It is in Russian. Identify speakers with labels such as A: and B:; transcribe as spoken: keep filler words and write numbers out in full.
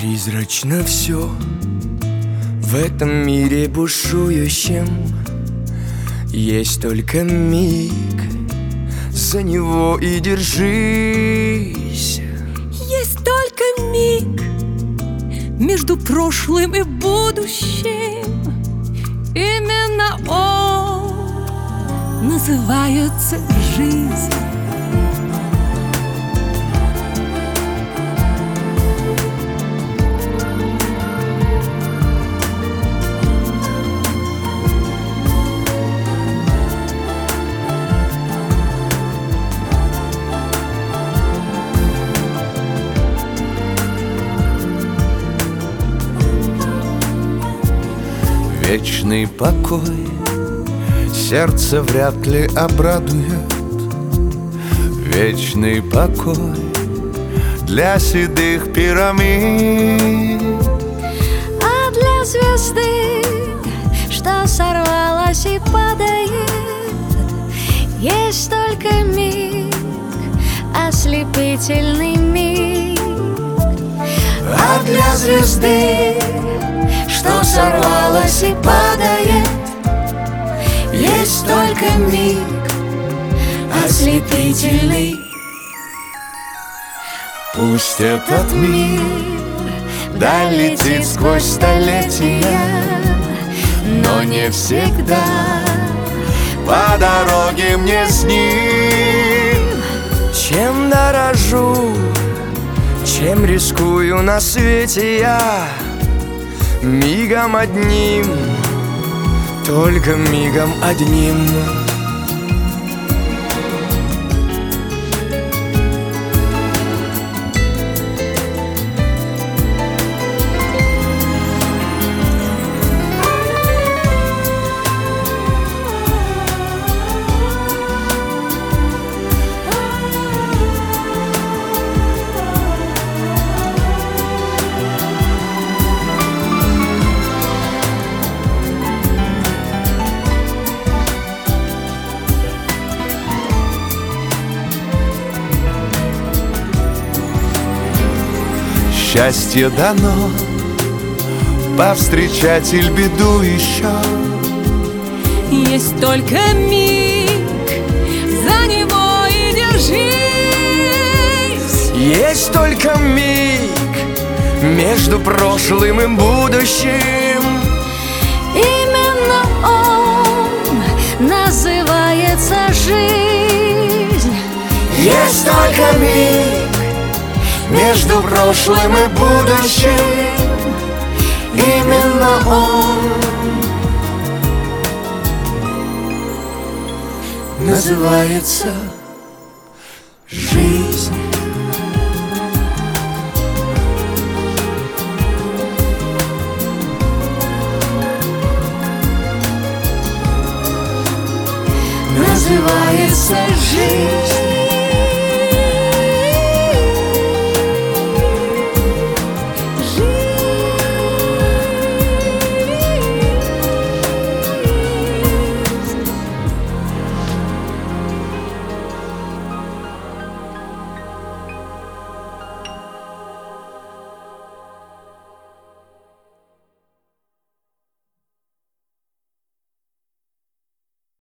A: Призрачно все в этом мире бушующем. Есть только миг, за него и держись.
B: Есть только миг между прошлым и будущим. Именно он называется жизнь.
C: Вечный покой сердце вряд ли обрадует. Вечный покой для седых пирамид.
D: А для звезды, что сорвалась и падает, есть только миг, ослепительный миг.
A: А для звезды, что сорвалась и падает, есть только миг, ослепительный.
C: Пусть этот мир долетит сквозь столетия, но не всегда по дороге мне с ним.
A: Чем дорожу, чем рискую на свете я, мигом одним, только мигом одним.
C: Счастье дано повстречать иль беду еще.
B: Есть только миг, за него и держись.
A: Есть только миг между прошлым и будущим.
D: Именно он называется жизнь.
A: Есть только миг между прошлым и будущим. Именно он называется жизнь. Называется жизнь.